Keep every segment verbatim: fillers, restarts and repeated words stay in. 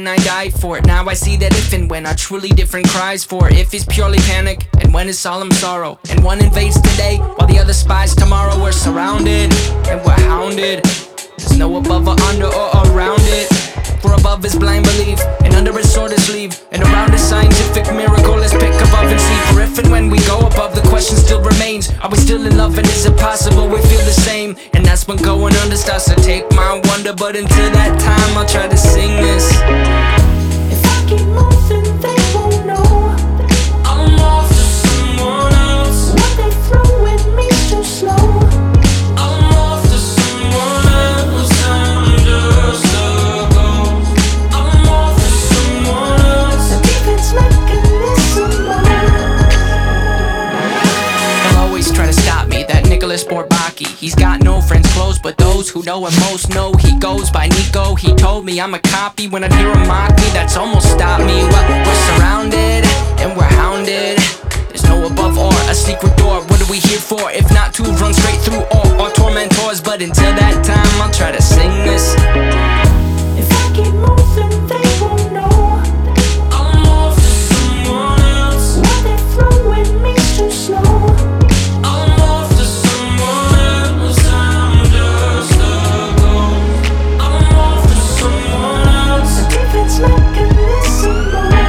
and I died for it. Now I see that if and when are truly different cries for. If is purely panic, and when is solemn sorrow. And one invades today, while the other spies tomorrow. We're surrounded, and we're hounded. There's no above or under or around it. For above is blind belief, and under is sword is sleeve, and around is scientific miracle. Let's pick above and see. For if and when we go above, the question still remains: are we still in love, and is it possible we feel the same? And that's when going under starts to take my wonder. But until that time, I'll try to sing this. If I keep moving, they won't know I'm off to someone else. what they throw at me's too slow. I'm off to someone else. I'm just a ghost. I'm off to someone else. The defense mechanism. They'll always try to stop me, that Nicholas Bourbaki. He's got no friends close, but those who know him most know he goes by Nico. He told me I'm a copy. When I hear him mock me, that's almost stopped me. Well, we're surrounded, and we're hounded. There's no above or a secret door. What are we here for, if not to run straight through all our tormentors? But until that time, I'll try to sing this. If I keep moving, they won't know I'm off to someone else. what they throw at me's too slow. I'm off to someone else. I'm just a ghost. I'm off to someone else. The defense mechanism.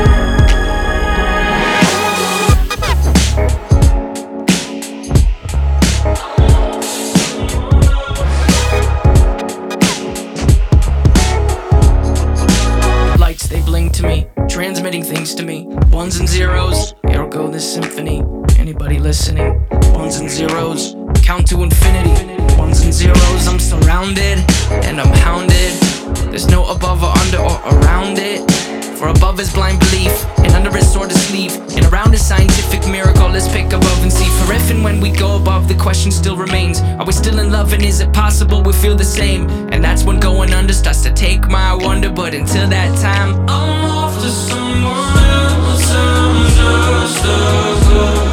Lights, they bling to me, transmitting things to me. Ones and zeros, here go this symphony. Anybody listening? Ones and zeros, count to infinity. Ones and zeros, I'm surrounded, and I'm hounded. There's no above or under or around it. For above is blind belief, and under is sword is sleeve, and around is scientific miracle. Let's pick above and see. For if and when we go above, the question still remains: are we still in love, and is it possible we feel the same? And that's when going under starts to take my wonder. But until that time, I'm off to someone else. I'm just a girl.